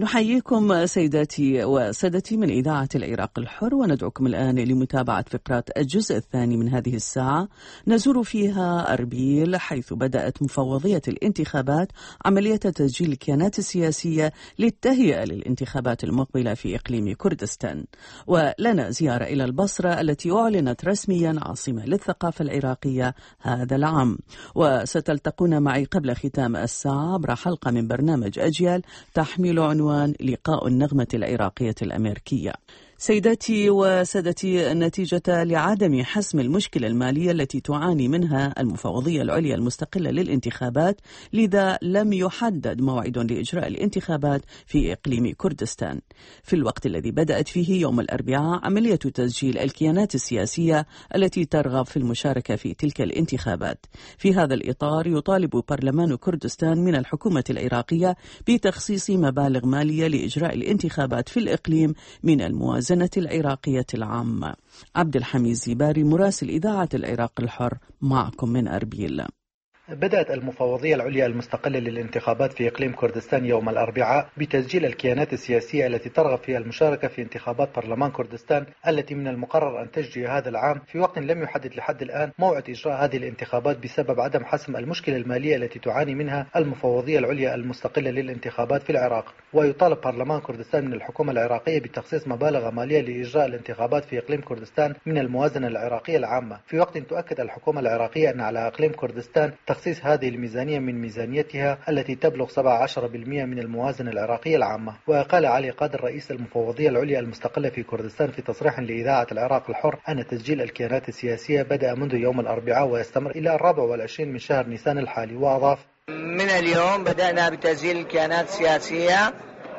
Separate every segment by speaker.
Speaker 1: نحييكم سيداتي وسادتي من إذاعة العراق الحر، وندعوكم الآن لمتابعة فقرات الجزء الثاني من هذه الساعة نزور فيها أربيل، حيث بدأت مفوضية الانتخابات عملية تسجيل الكيانات السياسية للتهيئة للانتخابات المقبلة في إقليم كردستان. ولنا زيارة إلى البصرة التي أعلنت رسميا عاصمة للثقافة العراقية هذا العام، وستلتقون معي قبل ختام الساعة عبر حلقة من برنامج أجيال تحمل عنوان لقاء النغمة العراقية الأمريكية. سيداتي وسادتي، نتيجة لعدم حسم المشكلة المالية التي تعاني منها المفوضية العليا المستقلة للانتخابات، لذا لم يحدد موعد لإجراء الانتخابات في إقليم كردستان في الوقت الذي بدأت فيه يوم الأربعاء عملية تسجيل الكيانات السياسية التي ترغب في المشاركة في تلك الانتخابات. في هذا الإطار يطالب برلمان كردستان من الحكومة العراقية بتخصيص مبالغ مالية لإجراء الانتخابات في الإقليم من الموازنة العراقية العامة. عبد الحميد زيباري مراسل إذاعة العراق الحر معكم من أربيل.
Speaker 2: بدأت المفوضية العليا المستقلة للانتخابات في إقليم كردستان يوم الأربعاء بتسجيل الكيانات السياسية التي ترغب في المشاركة في انتخابات برلمان كردستان التي من المقرر أن تجري هذا العام، في وقت لم يحدد لحد الآن موعد إجراء هذه الانتخابات بسبب عدم حسم المشكلة المالية التي تعاني منها المفوضية العليا المستقلة للانتخابات في العراق. ويطالب برلمان كردستان من الحكومة العراقية بتخصيص مبالغ مالية لإجراء الانتخابات في إقليم كردستان من الموازنة العراقية العامة، في وقت تؤكد الحكومة العراقية أن على إقليم كردستان تخصيص هذه الميزانية من ميزانيتها التي تبلغ 17% من الموازنة العراقية العامة. وقال علي قادر رئيس المفوضية العليا المستقلة في كردستان في تصريح لإذاعة العراق الحر أن تسجيل الكيانات السياسية بدأ منذ يوم الأربعاء ويستمر إلى 24 من شهر نيسان الحالي. وأضاف:
Speaker 3: من اليوم بدأنا بتسجيل الكيانات السياسية،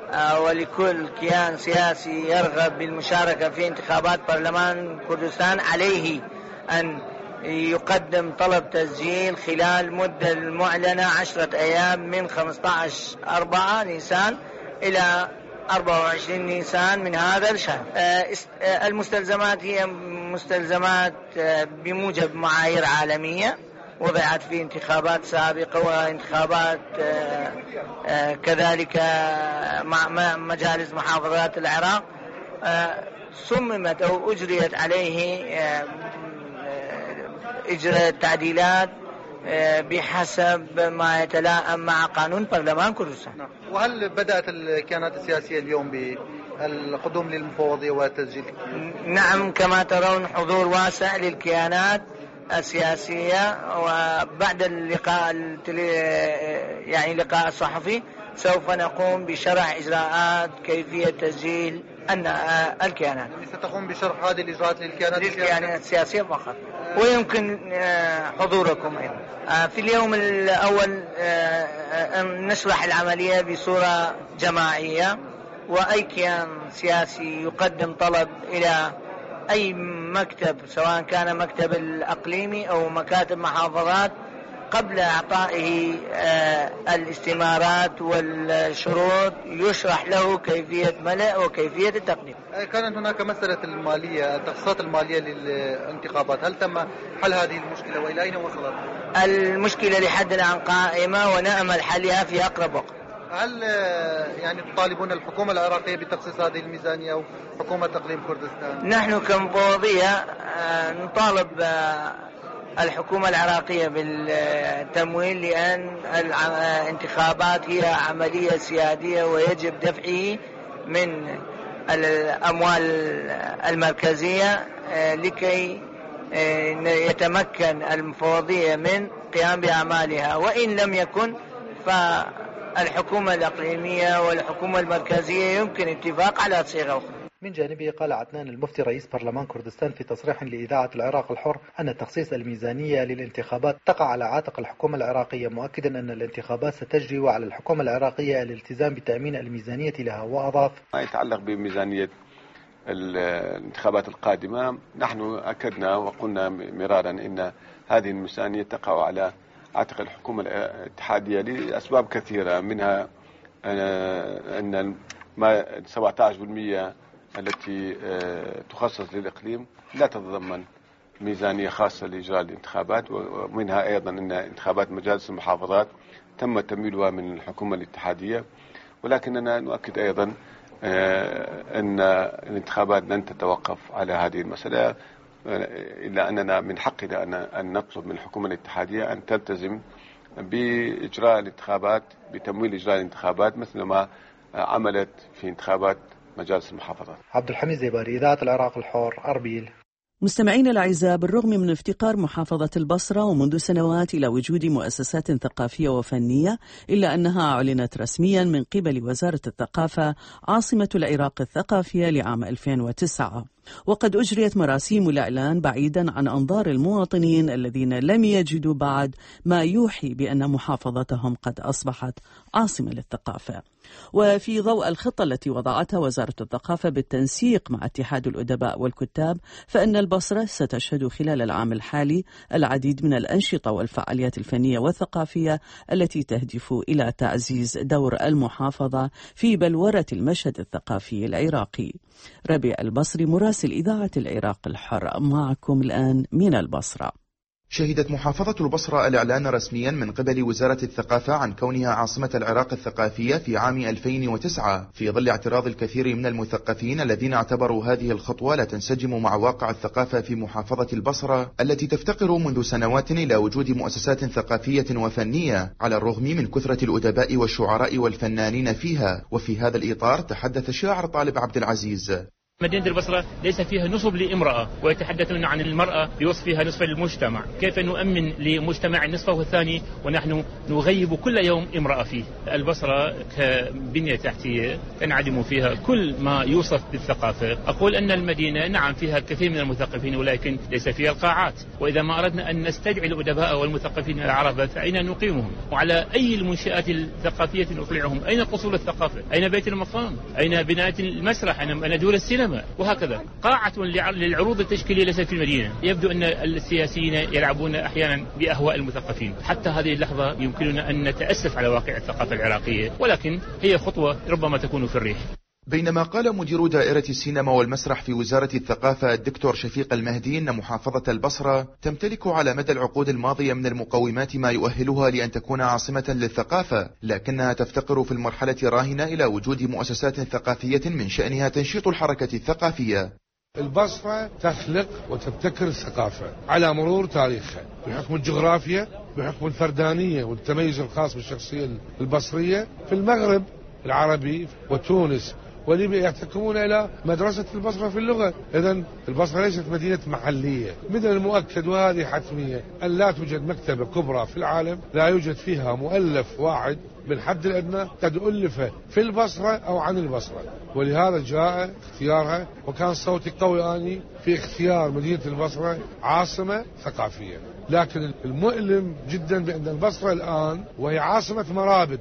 Speaker 3: ولكل كيان سياسي يرغب بالمشاركة في انتخابات برلمان كردستان عليه أن يقدم طلب تسجيل خلال مدة المعلنة 10 أيام من 15/4 نيسان إلى 24 نيسان من هذا الشهر. المستلزمات هي مستلزمات بموجب معايير عالمية وضعت في انتخابات سابقة وانتخابات كذلك مع مجالس محافظات العراق، صممت أو أجريت عليه إجراء التعديلات بحسب ما يتلائم مع قانون برلمان كردستان.
Speaker 2: وهل بدأت الكيانات السياسية اليوم بالقدوم للمفوضية والتسجيل؟
Speaker 3: نعم، كما ترون حضور واسع للكيانات السياسية. وبعد اللقاء اللقاء الصحفي سوف نقوم بشرح إجراءات كيفية تسجيل الكيانات.
Speaker 2: ستقوم بشرح هذه الإجراءات
Speaker 3: للكيانات السياسية فقط، ويمكن حضوركم أيضا. في اليوم الأول نشرح العملية بصورة جماعية، وأي كيان سياسي يقدم طلب إلى أي مكتب سواء كان مكتب الأقليمي أو مكاتب محافظات قبل إعطائه الاستمارات والشروط يشرح له كيفية ملء وكيفية التقديم.
Speaker 2: كانت هناك مسألة المالية، التخصيصات المالية للانتخابات، هل تم حل هذه المشكلة وإلى أين وصلت؟
Speaker 3: المشكلة لحد الآن قائمة ونأمل حلها في أقرب وقت.
Speaker 2: هل تطالبون الحكومة العراقية بتخصيص هذه الميزانية أو حكومة إقليم كردستان؟
Speaker 3: نحن كمفوضية نطالب الحكومة العراقية بالتمويل، لأن الانتخابات هي عملية سيادية ويجب دفعه من الأموال المركزية لكي يتمكن المفوضية من قيام بأعمالها. وإن لم يكن فالحكومة الإقليمية والحكومة المركزية يمكن اتفاق على صيغة أخرى.
Speaker 2: من جانبه قال عدنان المفتي رئيس برلمان كردستان في تصريح لإذاعة العراق الحر أن تخصيص الميزانية للانتخابات تقع على عاتق الحكومة العراقية، مؤكدا أن الانتخابات ستجري وعلى الحكومة العراقية الالتزام بتأمين الميزانية لها. وأضاف:
Speaker 4: ما يتعلق بميزانية الانتخابات القادمة، نحن أكدنا وقلنا مرارا أن هذه الميزانية تقع على عاتق الحكومة الاتحادية لأسباب كثيرة، منها أن 17% التي تخصص للإقليم لا تتضمن ميزانية خاصة لإجراء الانتخابات، ومنها أيضا أن انتخابات مجالس المحافظات تم تمويلها من الحكومة الاتحادية، ولكننا نؤكد أيضا أن الانتخابات لن تتوقف على هذه المسألة، إلا أننا من حقنا أن نطلب من الحكومة الاتحادية أن تلتزم بإجراء الانتخابات، بتمويل إجراء الانتخابات مثل ما عملت في انتخابات مجالس المحافظات.
Speaker 2: عبد الحميد زيباري، إذاعة العراق الحر، أربيل.
Speaker 1: مستمعين الأعزاء، بالرغم من افتقار محافظة البصرة ومنذ سنوات إلى وجود مؤسسات ثقافية وفنية، إلا أنها أعلنت رسميا من قبل وزارة الثقافة عاصمة العراق الثقافية لعام 2009. وقد أجريت مراسيم الإعلان بعيدا عن أنظار المواطنين الذين لم يجدوا بعد ما يوحي بأن محافظتهم قد أصبحت عاصمة للثقافة. وفي ضوء الخطة التي وضعتها وزارة الثقافة بالتنسيق مع اتحاد الأدباء والكتاب، فإن البصرة ستشهد خلال العام الحالي العديد من الأنشطة والفعاليات الفنية والثقافية التي تهدف إلى تعزيز دور المحافظة في بلورة المشهد الثقافي العراقي. ربيع البصري، مراسل إذاعة العراق الحر، معكم الآن من البصرة.
Speaker 5: شهدت محافظة البصرة الإعلان رسميا من قبل وزارة الثقافة عن كونها عاصمة العراق الثقافية في عام 2009، في ظل اعتراض الكثير من المثقفين الذين اعتبروا هذه الخطوة لا تنسجم مع واقع الثقافة في محافظة البصرة التي تفتقر منذ سنوات إلى وجود مؤسسات ثقافية وفنية، على الرغم من كثرة الأدباء والشعراء والفنانين فيها. وفي هذا الإطار تحدث الشاعر طالب عبد العزيز:
Speaker 6: مدينة البصرة ليس فيها نصب لامرأة، ويتحدثون عن المرأة بوصفها نصف المجتمع. كيف نؤمن لمجتمع نصفه الثاني ونحن نغيب كل يوم امرأة فيه؟ البصرة كبنية تحتية تنعدم فيها كل ما يوصف بالثقافة. أقول أن المدينة نعم فيها الكثير من المثقفين، ولكن ليس فيها القاعات. وإذا ما أردنا أن نستدعي الأدباء والمثقفين العرب فأين نقيمهم؟ وعلى أي المنشآت الثقافية نطلعهم؟ أين قصور الثقافة؟ أين بيت المقام؟ أين بناية المسرح؟ أين دور السينما؟ وهكذا. قاعة للعروض التشكيلية ليست في المدينة. يبدو أن السياسيين يلعبون أحيانا بأهواء المثقفين. حتى هذه اللحظة يمكننا أن نتأسف على واقع الثقافة العراقية، ولكن هي خطوة ربما تكون في الريح.
Speaker 5: بينما قال مدير دائرة السينما والمسرح في وزارة الثقافة الدكتور شفيق المهدي أن محافظة البصرة تمتلك على مدى العقود الماضية من المقومات ما يؤهلها لأن تكون عاصمة للثقافة، لكنها تفتقر في المرحلة الراهنة إلى وجود مؤسسات ثقافية من شأنها تنشيط الحركة الثقافية.
Speaker 7: البصرة تخلق وتبتكر الثقافة على مرور تاريخها بحكم الجغرافيا، بحكم الفردانية والتميز الخاص بالشخصية البصرية. في المغرب العربي وتونس وليبيا يحتكمون إلى مدرسة البصرة في اللغة. إذن البصرة ليست مدينة محلية. من المؤكد وهذه حتمية أن لا توجد مكتبة كبرى في العالم لا يوجد فيها مؤلف واحد بالحد الأدنى قد ألف في البصرة أو عن البصرة، ولهذا جاء اختيارها. وكان صوتي قوي آني في اختيار مدينة البصرة عاصمة ثقافية. لكن المؤلم جدا بأن البصرة الآن وهي عاصمة مرابد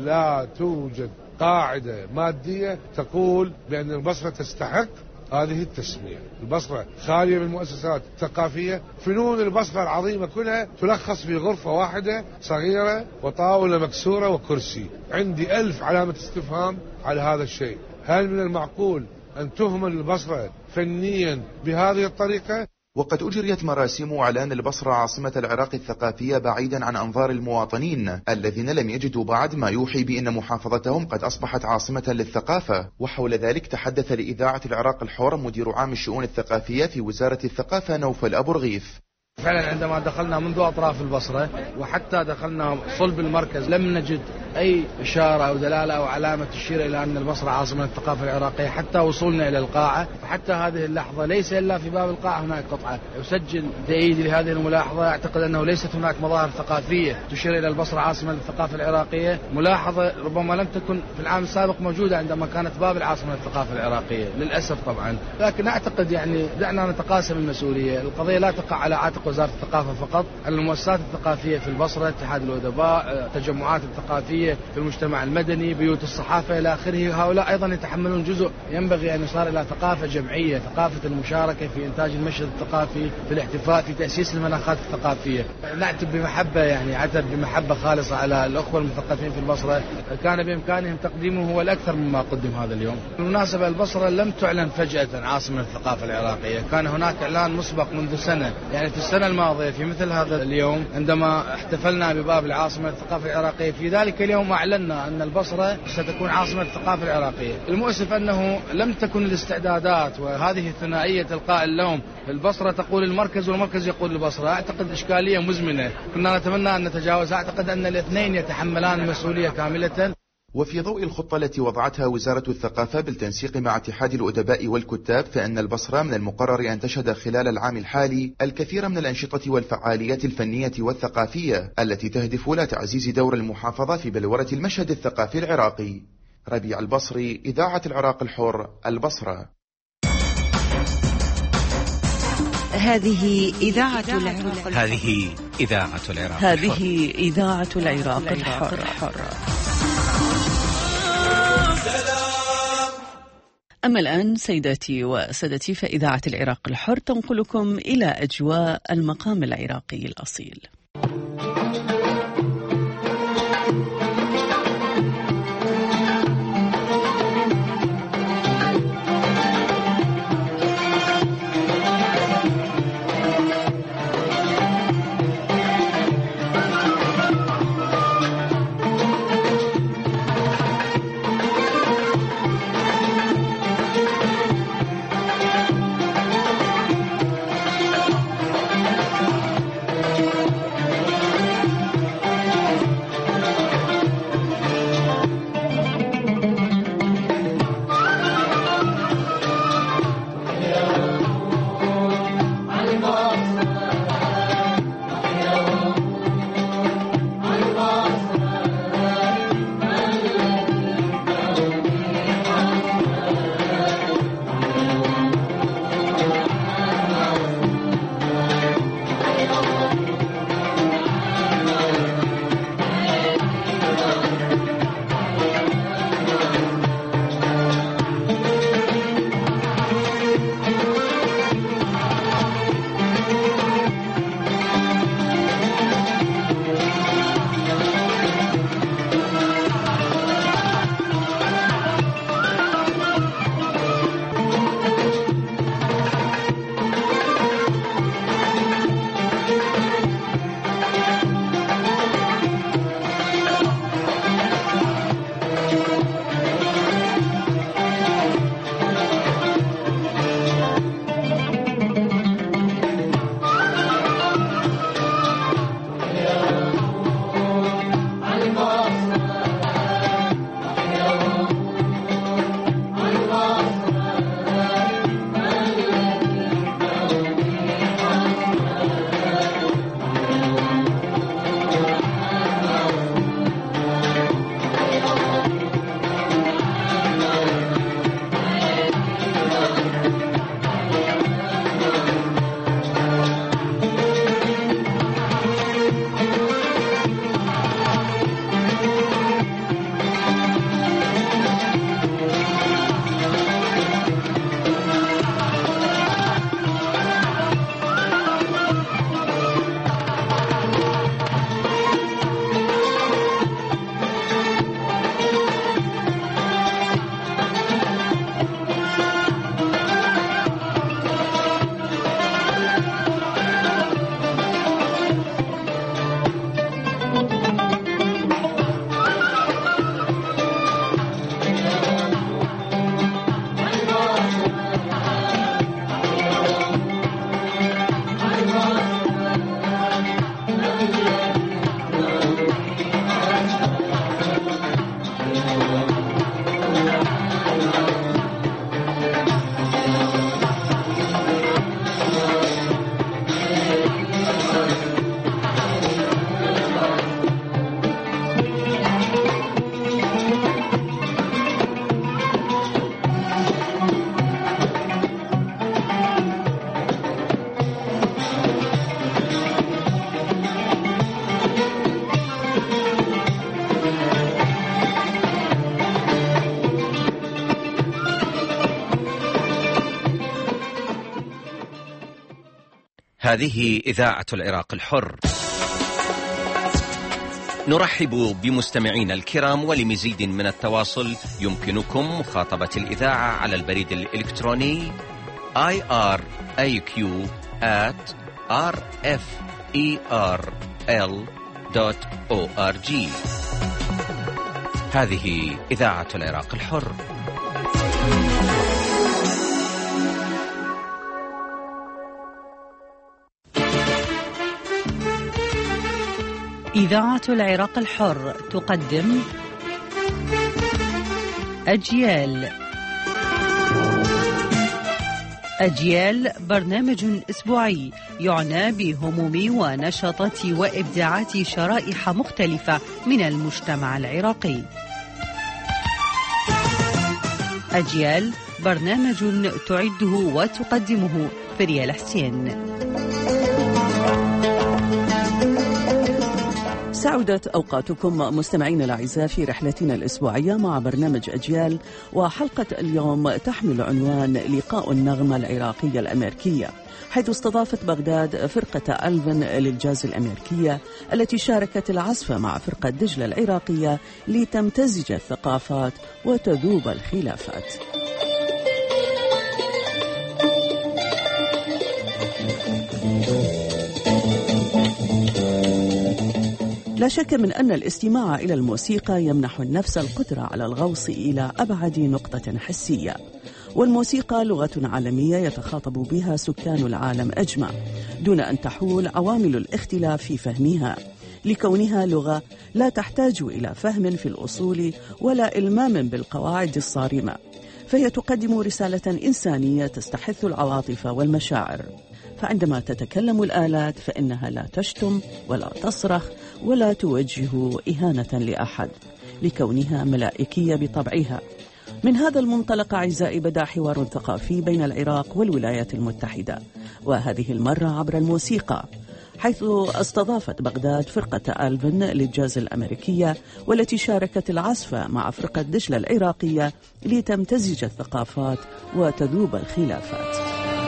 Speaker 7: لا توجد قاعدة مادية تقول بأن البصرة تستحق هذه التسمية. البصرة خالية من مؤسسات ثقافية. فنون البصرة العظيمة كلها تلخص في غرفة واحدة صغيرة وطاولة مكسورة وكرسي. عندي 1000 علامة استفهام على هذا الشيء. هل من المعقول أن تهمل البصرة فنيا بهذه الطريقة؟
Speaker 5: وقد أجريت مراسيم إعلان البصرة عاصمة العراق الثقافية بعيدا عن أنظار المواطنين الذين لم يجدوا بعد ما يوحي بأن محافظتهم قد أصبحت عاصمة للثقافة. وحول ذلك تحدث لإذاعة العراق الحر مدير عام الشؤون الثقافية في وزارة الثقافة نوفل أبو رغيف:
Speaker 8: فعلا عندما دخلنا منذ أطراف البصرة وحتى دخلنا صلب المركز لم نجد أي إشارة أو دلالة أو علامة تشير إلى أن البصرة عاصمة الثقافة العراقية حتى وصولنا إلى القاعة. حتى هذه اللحظة ليس إلا في باب القاعة هناك قطعة. أسجل تأييدي لهذه الملاحظة. أعتقد أنه ليست هناك مظاهر ثقافية تشير إلى البصرة عاصمة الثقافة العراقية. ملاحظة ربما لم تكن في العام السابق موجودة عندما كانت باب العاصمة الثقافة العراقية للأسف طبعا. لكن أعتقد دعنا نتقاسم المسؤولية. القضية لا تقع على عاتق وزارة الثقافة فقط، المؤسسات الثقافية في البصرة، اتحاد الأدباء، التجمعات الثقافية في المجتمع المدني، بيوت الصحافة إلى آخره. هؤلاء أيضا يتحملون جزء ينبغي أن يصار إلى ثقافة جمعية، ثقافة المشاركة في إنتاج المشهد الثقافي، في الاحتفاء، في تأسيس المناخات الثقافية. نعتب بمحبة عتب بمحبة خالصة على الأخوة المثقفين في البصرة. كان بإمكانهم تقديمه هو الأكثر مما قدم هذا اليوم. بالمناسبة البصرة لم تعلن فجأة عاصمة الثقافة العراقية، كان هناك إعلان مسبق منذ سنة. في السنة الماضية في مثل هذا اليوم عندما احتفلنا بباب العاصمة الثقافة العراقية، في ذلك اليوم اليوم أعلنا أن البصرة ستكون عاصمة الثقافة العراقية. المؤسف أنه لم تكن الاستعدادات، وهذه ثنائية تلقاء اللوم، البصرة تقول المركز والمركز يقول البصرة. أعتقد إشكالية مزمنة كنا نتمنى أن نتجاوز. أعتقد أن الاثنين يتحملان المسؤولية كاملة.
Speaker 5: وفي ضوء الخطة التي وضعتها وزارة الثقافة بالتنسيق مع اتحاد الأدباء والكتاب، فإن البصرة من المقرر أن تشهد خلال العام الحالي الكثير من الأنشطة والفعاليات الفنية والثقافية التي تهدف إلى تعزيز دور المحافظة في بلورة المشهد الثقافي العراقي. ربيع البصري، إذاعة العراق الحر، البصرة.
Speaker 9: هذه إذاعة العراق.
Speaker 10: هذه إذاعة العراق.
Speaker 1: هذه إذاعة العراق الحر. أما الآن سيداتي وسادتي، فإذاعة العراق الحر تنقلكم إلى أجواء المقام العراقي الأصيل.
Speaker 10: هذه إذاعة العراق الحر. نرحب بمستمعينا الكرام، ولمزيد من التواصل يمكنكم مخاطبة الإذاعة على البريد الإلكتروني iraq@rfer.org. هذه إذاعة العراق الحر.
Speaker 11: إذاعة العراق الحر تقدم أجيال برنامج أسبوعي يعنى بهموم ونشاطات وإبداعات شرائح مختلفة من المجتمع العراقي. أجيال برنامج تعده وتقدمه فريال حسين.
Speaker 1: سعدت أوقاتكم مستمعين الأعزاء في رحلتنا الأسبوعية مع برنامج أجيال، وحلقة اليوم تحمل عنوان لقاء النغمة العراقية الأمريكية، حيث استضافت بغداد فرقة ألفن للجاز الأمريكية التي شاركت العزف مع فرقة دجلة العراقية لتمتزج الثقافات وتذوب الخلافات. لا شك من أن الاستماع إلى الموسيقى يمنح النفس القدرة على الغوص إلى أبعد نقطة حسية، والموسيقى لغة عالمية يتخاطب بها سكان العالم أجمع دون أن تحول عوامل الاختلاف في فهمها، لكونها لغة لا تحتاج إلى فهم في الأصول ولا إلمام بالقواعد الصارمة، فهي تقدم رسالة إنسانية تستحث العواطف والمشاعر. فعندما تتكلم الآلات فإنها لا تشتم ولا تصرخ ولا توجه إهانة لأحد، لكونها ملائكية بطبعها. من هذا المنطلق أعزائي بدأ حوار ثقافي بين العراق والولايات المتحدة، وهذه المرة عبر الموسيقى، حيث استضافت بغداد فرقة ألفن للجاز الأمريكية والتي شاركت العزف مع فرقة دجلة العراقية لتمتزج الثقافات وتذوب الخلافات.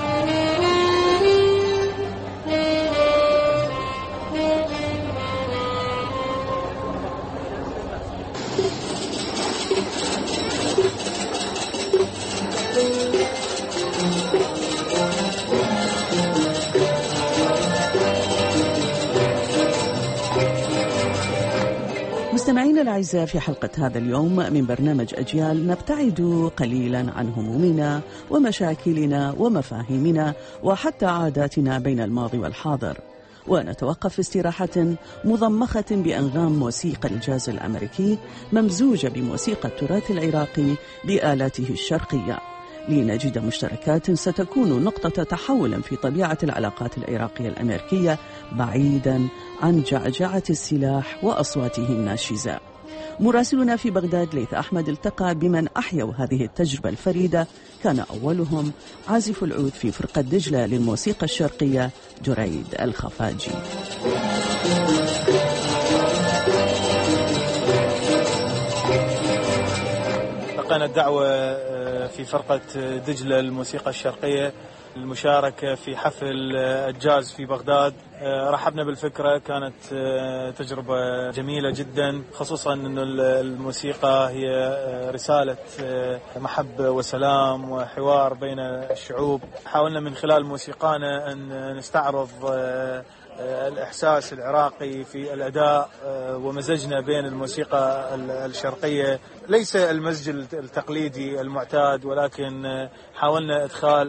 Speaker 1: مستمعينا الأعزاء، في حلقة هذا اليوم من برنامج أجيال نبتعد قليلا عن همومنا ومشاكلنا ومفاهيمنا وحتى عاداتنا بين الماضي والحاضر، ونتوقف في استراحة مضمخة بأنغام موسيقى الجاز الأمريكي ممزوجة بموسيقى التراث العراقي بآلاته الشرقية، لنجد مشتركات ستكون نقطة تحول في طبيعة العلاقات العراقية الأمريكية بعيدا عن جعجعة السلاح وأصواته الناشزة. مراسلنا في بغداد ليث أحمد التقى بمن أحيوا هذه التجربة الفريدة، كان أولهم عازف العود في فرقة دجلة للموسيقى الشرقية جريد الخفاجي.
Speaker 12: لقينا الدعوة في فرقة دجلة للموسيقى الشرقية المشاركة في حفل الجاز في بغداد. رحبنا بالفكرة، كانت تجربة جميلة جدا، خصوصا أن الموسيقى هي رسالة محبة وسلام وحوار بين الشعوب. حاولنا من خلال موسيقانا أن نستعرض الإحساس العراقي في الأداء، ومزجنا بين الموسيقى الشرقية، ليس المزج التقليدي المعتاد، ولكن حاولنا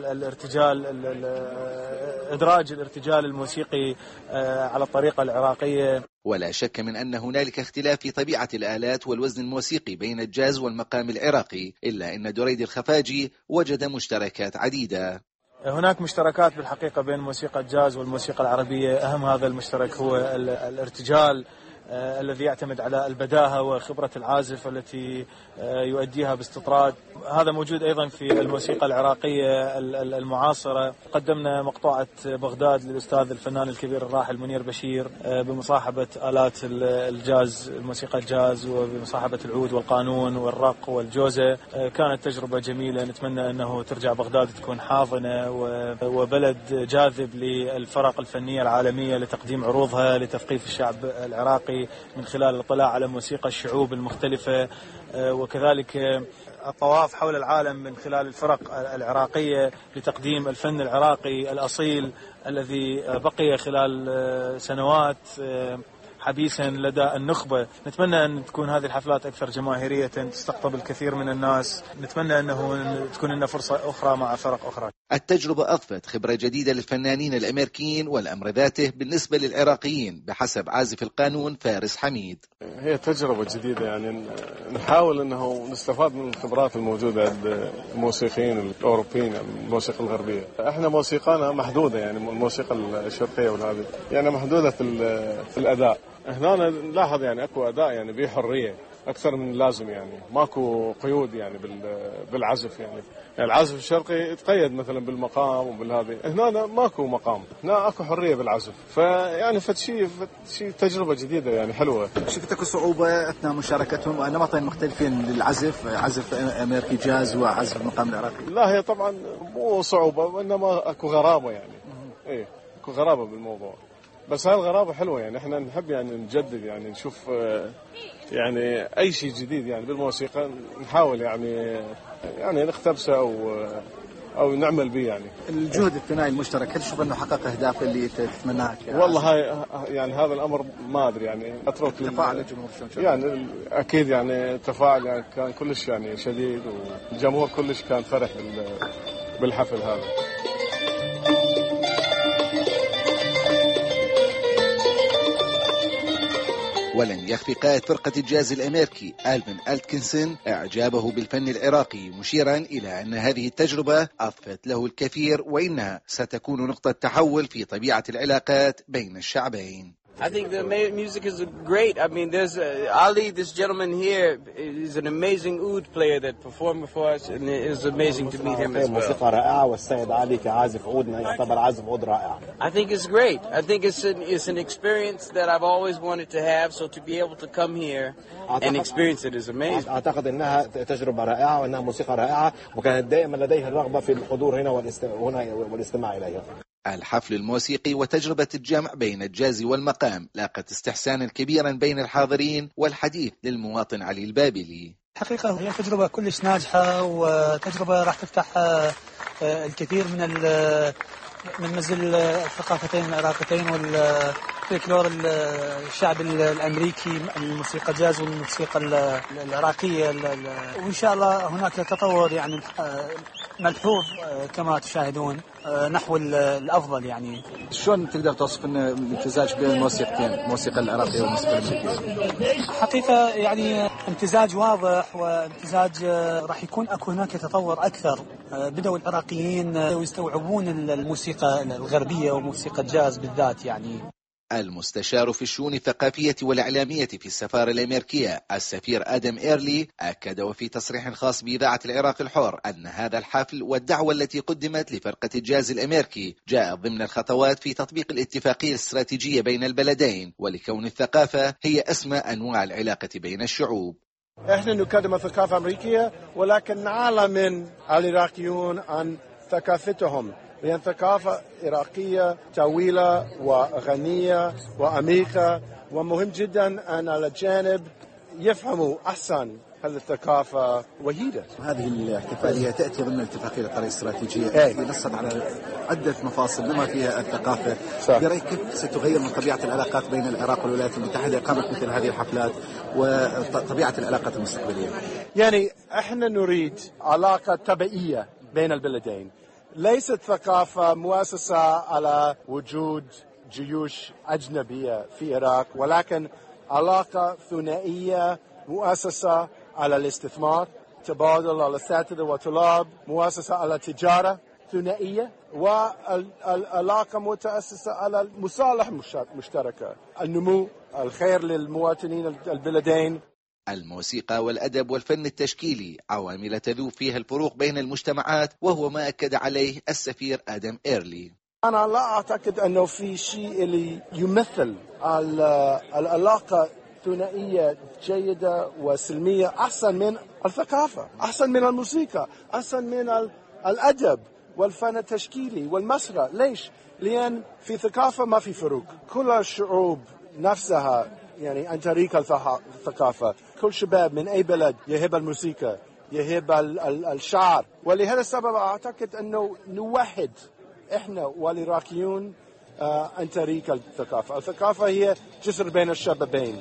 Speaker 12: إدراج الارتجال الموسيقي على الطريقة العراقية.
Speaker 13: ولا شك من أن هنالك اختلاف في طبيعة الآلات والوزن الموسيقي بين الجاز والمقام العراقي، إلا أن دريد الخفاجي وجد مشتركات عديدة.
Speaker 12: هناك مشتركات بالحقيقة بين موسيقى الجاز والموسيقى العربية. أهم هذا المشترك هو الارتجال الذي يعتمد على البداهة وخبرة العازف التي يؤديها باستطراد. هذا موجود أيضا في الموسيقى العراقية المعاصرة. قدمنا مقطوعة بغداد للأستاذ الفنان الكبير الراحل منير بشير بمصاحبة آلات الجاز، الموسيقى الجاز، وبمصاحبة العود والقانون والرق والجوزة. كانت تجربة جميلة، نتمنى أنه ترجع بغداد تكون حاضنة وبلد جاذب للفرق الفنية العالمية لتقديم عروضها لتثقيف الشعب العراقي من خلال الاطلاع على موسيقى الشعوب المختلفة، وكذلك الطواف حول العالم من خلال الفرق العراقية لتقديم الفن العراقي الأصيل الذي بقي خلال سنوات حديثا لدى النخبة. نتمنى أن تكون هذه الحفلات أكثر جماهيرية، تستقطب الكثير من الناس. نتمنى أنه تكون لنا فرصة أخرى مع فرق أخرى.
Speaker 13: التجربة أضفت خبرة جديدة للفنانين الأمريكيين والأمر ذاته بالنسبة للعراقيين بحسب عازف القانون فارس حميد.
Speaker 14: هي تجربة جديدة، يعني نحاول أنه نستفاد من الخبرات الموجودة عند الموسيقيين الأوروبيين، الموسيقى الغربية. احنا موسيقانا محدودة، يعني الموسيقى الشرقية والهذه يعني محدودة في الأداء. هنا نلاحظ يعني أكو أداء يعني به حرية أكثر من اللازم، يعني ماكو قيود يعني بالعزف. يعني العزف الشرقي يتقيد مثلا بالمقام وبالهذه، هنا ماكو مقام، هنا أكو حرية بالعزف. فيعني فتشي تجربة جديدة يعني حلوة.
Speaker 15: شفتك صعوبة أثناء مشاركتهم ونمطين مختلفين للعزف، عزف أمريكي جاز وعزف المقام العراقي؟
Speaker 14: لا، هي طبعا مو صعوبة وإنما أكو غرابة يعني. إيه، أكو غرابة بالموضوع، بس هاي الغرابة حلوة. يعني احنا نحب يعني نجدد، يعني نشوف يعني أي شيء جديد يعني بالموسيقى، نحاول يعني نختبسه أو نعمل به. يعني
Speaker 15: الجهد الثنائي المشترك، هل تشوف أنه حقق أهداف اللي تتمناها؟
Speaker 14: والله هاي يعني هذا الأمر ما أدري، يعني أترك
Speaker 15: تفاعل الجمهور
Speaker 14: يعني أكيد يعني التفاعل يعني كان كلش يعني شديد، والجمهور كلش كان فرح بالحفل هذا.
Speaker 13: ولن يخفي قائد فرقة الجاز الأمريكي ألفين أتكنسون إعجابه بالفن العراقي، مشيرا إلى أن هذه التجربة أضفت له الكثير وإنها ستكون نقطة تحول في طبيعة العلاقات بين الشعبين.
Speaker 16: I think the music is great. I mean, there's Ali, this gentleman here, is an amazing oud player that performed before us, and it is amazing to meet him as well.
Speaker 17: موسيقى رائعة، والسيد علي كعازف عود يعتبر عازف عود رائع.
Speaker 16: I think it's great. I think it's an experience that I've always wanted to have. So to be able to come here and experience it is amazing.
Speaker 17: أعتقد أنها تجربة رائعة وأنها موسيقى رائعة، وكانت دائما لديها الرغبة في الحضور هنا والاستماع إليها.
Speaker 13: الحفل الموسيقي وتجربة الجمع بين الجاز والمقام لاقت استحسانا كبيرا بين الحاضرين، والحديث للمواطن علي البابلي.
Speaker 18: حقيقة هي تجربة كلش ناجحة، وتجربة راح تفتح الكثير من مزل الثقافتين العراقيتين والفلكلور الشعب الأمريكي، الموسيقى الجاز والموسيقى العراقية، وإن شاء الله هناك تطور يعني ملحوظ كما تشاهدون نحو الأفضل. يعني
Speaker 15: شلون تقدر توصف أن الامتزاج بين الموسيقتين، الموسيقى العراقية والموسيقى الأمريكية؟
Speaker 18: حقيقة يعني امتزاج واضح، وامتزاج راح يكون أكو هناك تطور أكثر. بدأوا العراقيين يستوعبون الموسيقى الغربية وموسيقى الجاز بالذات. يعني
Speaker 13: المستشار في الشؤون الثقافية والإعلامية في السفارة الأمريكية السفير آدم إيرلي أكد وفي تصريح خاص بإذاعة العراق الحر أن هذا الحفل والدعوة التي قدمت لفرقة الجاز الأمريكي جاءت ضمن الخطوات في تطبيق الاتفاقية الاستراتيجية بين البلدين، ولكون الثقافة هي أسمى أنواع العلاقة بين الشعوب.
Speaker 19: احنا نقدم ثقافة أمريكية، ولكن نعلم من العراقيون عن ثقافتهم، لأن ثقافة عراقية طويلة وغنية وعميقة، ومهم جدا أن الأجانب يفهموا أحسن هذه الثقافة وحيدة.
Speaker 15: هذه الاحتفالية تأتي ضمن الاتفاقية القرية الاستراتيجية التي نصت على عدة مفاصل بما فيها الثقافة. برأيك كيف ستغير من طبيعة العلاقات بين العراق والولايات المتحدة إقامة مثل هذه الحفلات وطبيعة العلاقات المستقبلية؟
Speaker 19: يعني احنا نريد علاقة طبيعية بين البلدين، ليست ثقافة مؤسسة على وجود جيوش أجنبية في العراق، ولكن علاقة ثنائية مؤسسة على الاستثمار، تبادل الأساتذة والطلاب، مؤسسة على التجارة ثنائية، والعلاقة متأسسة على المصالح مشتركة، النمو، الخير للمواطنين البلدين.
Speaker 13: الموسيقى والأدب والفن التشكيلي عوامل تذوب فيها الفروق بين المجتمعات، وهو ما أكد عليه السفير آدم إيرلي.
Speaker 19: أنا لا أعتقد أنه في شيء اللي يمثل العلاقة ثنائية جيدة وسلمية أحسن من الثقافة، أحسن من الموسيقى، أحسن من الأدب والفن التشكيلي والمسرح. ليش؟ لأن في ثقافة ما في فروق، كل الشعوب نفسها يعني عن طريق الثقافة، كل شباب من أي بلد يحب الموسيقى، يحب الشعر، ولهذا السبب أعتقد أنه نوحد إحنا والعراقيون عن طريق الثقافة. الثقافة هي جسر بين الشبابين.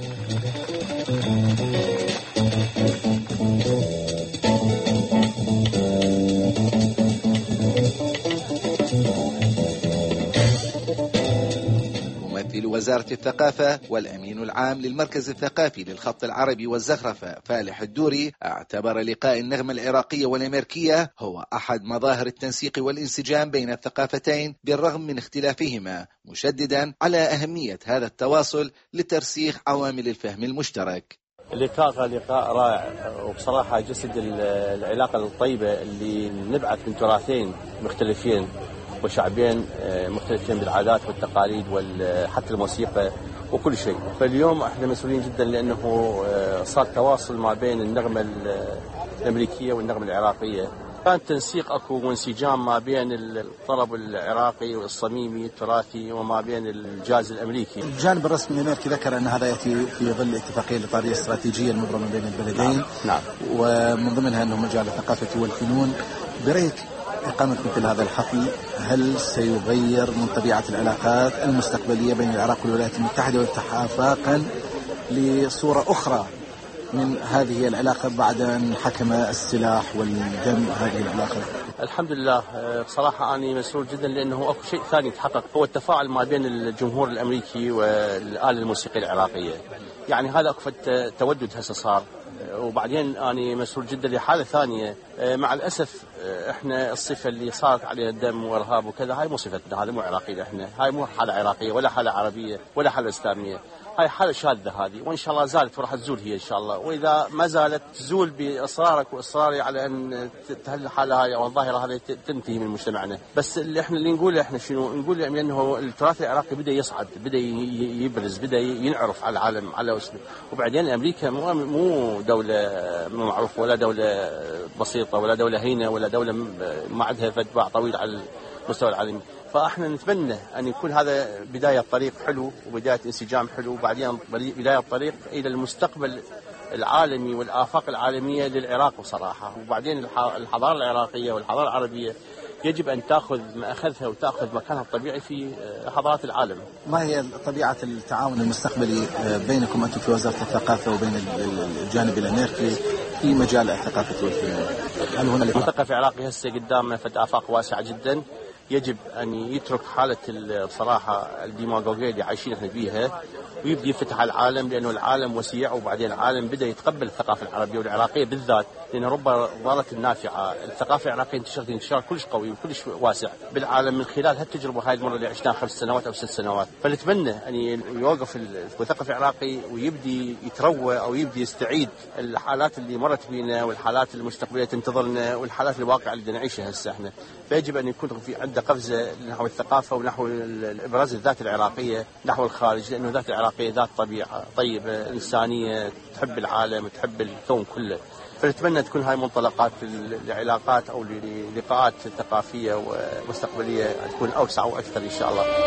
Speaker 13: ممثل وزارة الثقافة والأمين العام للمركز الثقافي للخط العربي والزخرفة فالح الدوري اعتبر لقاء النغمة العراقية والأمريكية هو أحد مظاهر التنسيق والانسجام بين الثقافتين بالرغم من اختلافهما، مشددا على أهمية هذا التواصل لترسيخ عوامل الفهم المشترك.
Speaker 20: اللقاء لقاء رائع، وبصراحة جسد العلاقة الطيبة اللي نبعث من تراثين مختلفين وشعبين مختلفين بالعادات والتقاليد وحتى الموسيقى وكل شيء. فاليوم احنا مسؤولين جدا لأنه صار تواصل ما بين النغمة الأمريكية والنغمة العراقية. كان تنسيق اكو وانسجام ما بين الطرب العراقي والصميمي التراثي وما بين الجاز الامريكي.
Speaker 15: الجانب الرسمي الامريكي ذكر ان هذا ياتي في ظل اتفاقيه الاطاريه الاستراتيجيه المبرمه بين البلدين.
Speaker 20: نعم.
Speaker 15: ومن ضمنها انه مجال الثقافه والفنون. برأيك إقامة مثل هذا الحفل هل سيغير من طبيعة العلاقات المستقبلية بين العراق والولايات المتحدة ويفتح لصورة أخرى من هذه العلاقة بعد أن حكم السلاح والدم هذه العلاقة؟
Speaker 20: الحمد لله. بصراحة أنا مسرور جدا لأنه أكو شيء ثاني تحقق، هو التفاعل ما بين الجمهور الأمريكي والآلة الموسيقية العراقية. يعني هذا أكو تودد هسه صار. وبعدين أنا مسرور جدا لحالة ثانية. مع الأسف إحنا الصفة اللي صارت عليها الدم وإرهاب وكذا هاي مو صفتنا، هذا مو عراقية. إحنا هاي مو حالة عراقية ولا حالة عربية ولا حالة إسلامية، هاي حالة شاذة هذه، وإن شاء الله زالت وراح تزول هي إن شاء الله. وإذا ما زالت تزول بإصرارك وإصراري على أن الحالة هاي أو الظاهرة هذه تنتهي من مجتمعنا. بس اللي إحنا نقوله إحنا شنو نقول؟ يعني أنه التراث العراقي بدأ يصعد، بدأ يبرز، بدأ ينعرف على العالم على اسمه. وبعدين أمريكا مو دولة معروفة ولا دولة بسيطة ولا دولة هينة ولا دولة ما عندها باع طويل على المستوى العالمي. فاحنا نتمنى ان يكون هذا بدايه طريق حلو وبدايه انسجام حلو، وبعدين بدايه طريق الى المستقبل العالمي والافاق العالميه للعراق بصراحه. وبعدين الحضاره العراقيه والحضاره العربيه يجب ان تاخذ ماخذها وتاخذ مكانها الطبيعي في حضارات العالم.
Speaker 15: ما هي طبيعه التعاون المستقبلي بينكم انتم في وزاره الثقافه وبين الجانب الامريكي في مجال الثقافه والفنون؟ هل هناك
Speaker 20: المثقف العراقي هسه قدامنا فتح افاق واسعه جدا، يجب أن يترك حالة بصراحة الديماغوجية اللي عايشين احنا بيها ويبدأ يفتح على العالم، لأنه العالم وسيع وبعدين العالم بدأ يتقبل الثقافة العربية والعراقية بالذات، لأن رب ضارة النافعة. الثقافة العراقية انتشار كلش قوي وكلش واسع بالعالم من خلال هالتجربة هاي المرة اللي عشناها 5 سنوات أو 6 سنوات. فنتمنى أن يوقف المثقف العراقي ويبدي يتروى أو يبدي يستعيد الحالات اللي مرت بينا والحالات المستقبلية تنتظرنا والحالات الواقع اللي نعيشها هسه احنا. فيجب أن يكون في عنده قفزة نحو الثقافة ونحو إبراز الذات العراقية نحو الخارج، لأنه الذات العراقية ذات طبيعة طيبة إنسانية تحب العالم تحب الكون كله. فنتمنى تكون هاي منطلقات العلاقات أو اللقاءات الثقافية ومستقبلية تكون أوسع وأكثر إن شاء الله.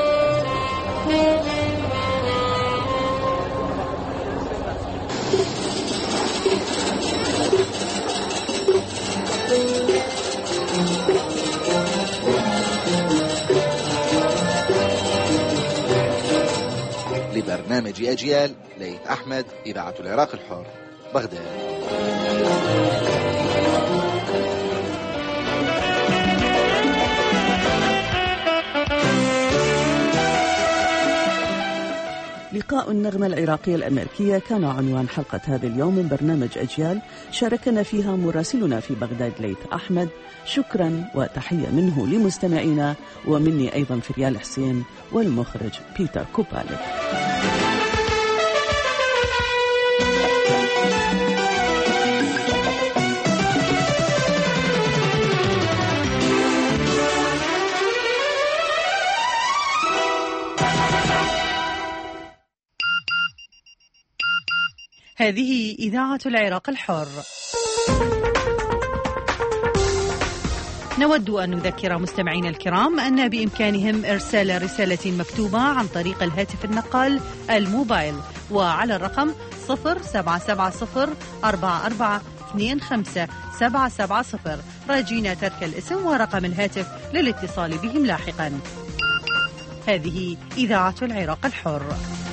Speaker 13: لبرنامج أجيال، ليث أحمد، إذاعة العراق الحر، بغداد.
Speaker 1: لقاء النغمة العراقية الأمريكية كان عنوان حلقة هذا اليوم من برنامج أجيال، شاركنا فيها مراسلنا في بغداد ليث أحمد. شكرا وتحية منه لمستمعينا ومني أيضا فريال حسين والمخرج بيتر كوبالي.
Speaker 11: هذه إذاعة العراق الحر. نود أن نذكر مستمعينا الكرام أن بإمكانهم إرسال رسالة مكتوبة عن طريق الهاتف النقال الموبايل وعلى الرقم 077044257770 راجين ترك الاسم ورقم الهاتف للاتصال بهم لاحقا. هذه إذاعة العراق الحر.